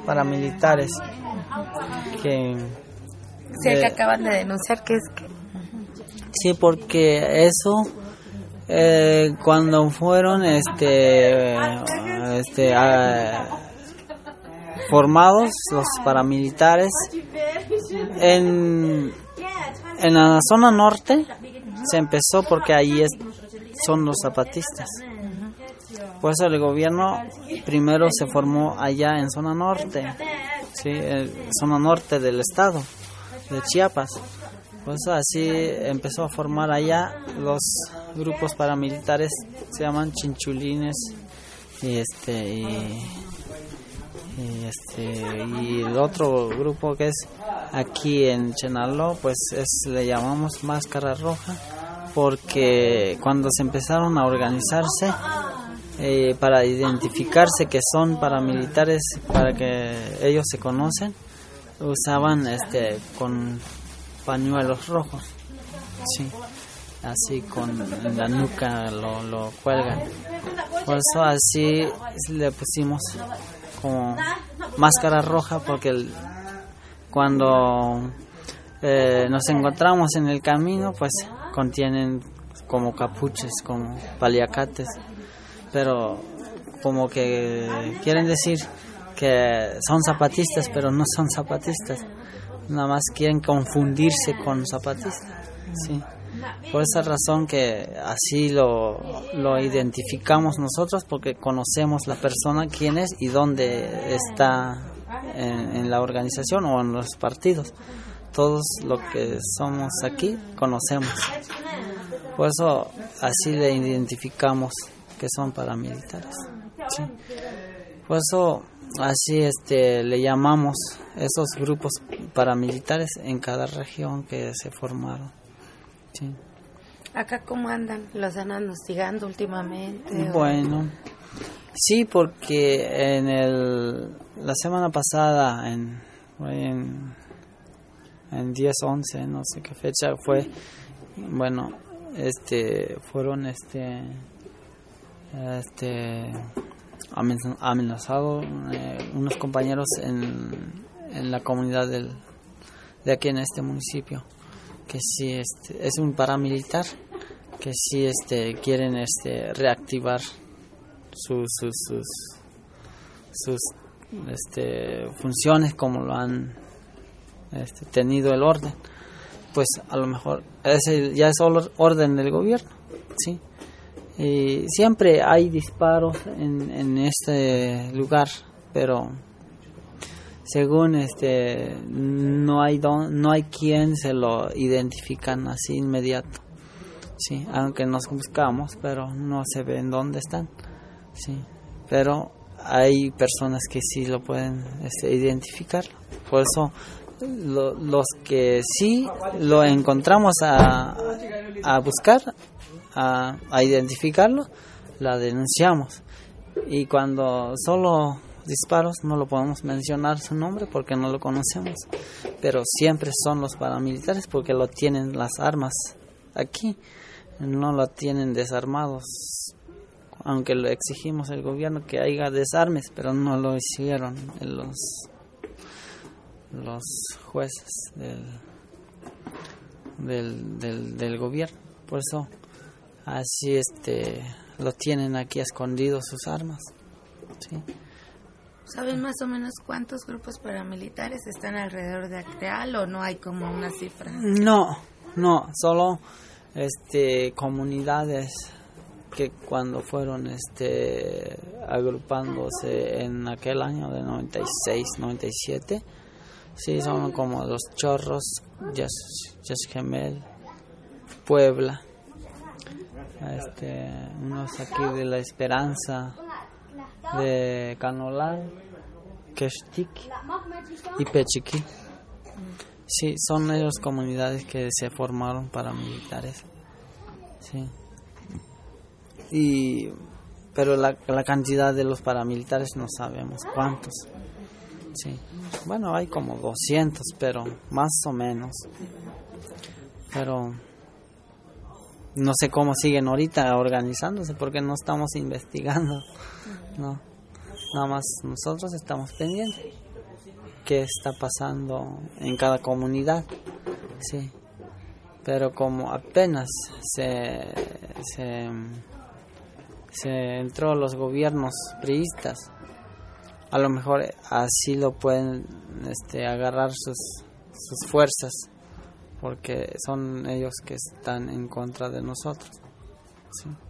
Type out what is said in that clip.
paramilitares que que acaban de denunciar que es que sí, porque eso cuando fueron formados los paramilitares en la zona norte, se empezó porque ahí son los zapatistas. Por eso el gobierno primero se formó allá en zona norte, ¿sí? Zona norte del estado de Chiapas. Por eso así empezó a formar allá los grupos paramilitares, se llaman chinchulines y el otro grupo que es aquí en Chenaló, pues le llamamos Máscara Roja, porque cuando se empezaron a organizarse para identificarse que son paramilitares, para que ellos se conocen, usaban con pañuelos rojos, sí, así en la nuca lo cuelgan. Por eso así le pusimos como Máscara Roja, porque cuando nos encontramos en el camino, pues contienen como capuches, como paliacates, pero como que quieren decir que son zapatistas, pero no son zapatistas, nada más quieren confundirse con zapatistas, sí. Por esa razón que así lo identificamos nosotros, porque conocemos la persona, quién es y dónde está en la organización o en los partidos. Todos los que somos aquí conocemos. Por eso así le identificamos que son paramilitares, ¿sí? Por eso así le llamamos esos grupos paramilitares en cada región que se formaron, ¿sí? ¿Acá cómo andan? ¿Los andan hostigando últimamente? Bueno, sí, porque la semana pasada, en 10/11, no sé qué fecha fue, bueno, fueron amenazados unos compañeros en la comunidad de aquí en este municipio, que sí es un paramilitar, que sí quieren reactivar sus funciones como lo han tenido el orden. Pues a lo mejor ya es orden del gobierno, sí. Y siempre hay disparos en este lugar, pero según no hay quien se lo identifican así inmediato, sí, aunque nos buscamos, pero no se ve en dónde están, sí, pero hay personas que sí lo pueden identificar. Por eso los que sí lo encontramos a buscar, a identificarlo, la denunciamos. Y cuando solo disparos no lo podemos mencionar su nombre porque no lo conocemos, pero siempre son los paramilitares porque lo tienen las armas aquí, no lo tienen desarmados, aunque lo exigimos el gobierno que haya desarmes, pero no lo hicieron los jueces del gobierno. Por eso así lo tienen aquí escondidos sus armas, sí. ¿Saben más o menos cuántos grupos paramilitares están alrededor de Acteal o no hay como una cifra? No, solo comunidades que cuando fueron agrupándose en aquel año de 96, 97, sí, son como Los Chorros, Yaxgemel, Puebla, unos aquí de La Esperanza, de Canolán, Quextic y Pechiquí. Sí, son esas comunidades que se formaron paramilitares, sí. Pero la cantidad de los paramilitares no sabemos cuántos, sí. Bueno, hay como 200, pero más o menos. Pero no sé cómo siguen ahorita organizándose porque no estamos investigando, no. Nada más nosotros estamos pendientes. qué está pasando en cada comunidad, sí. Pero como apenas se entró los gobiernos priistas, a lo mejor así lo pueden agarrar sus fuerzas, porque son ellos que están en contra de nosotros, sí.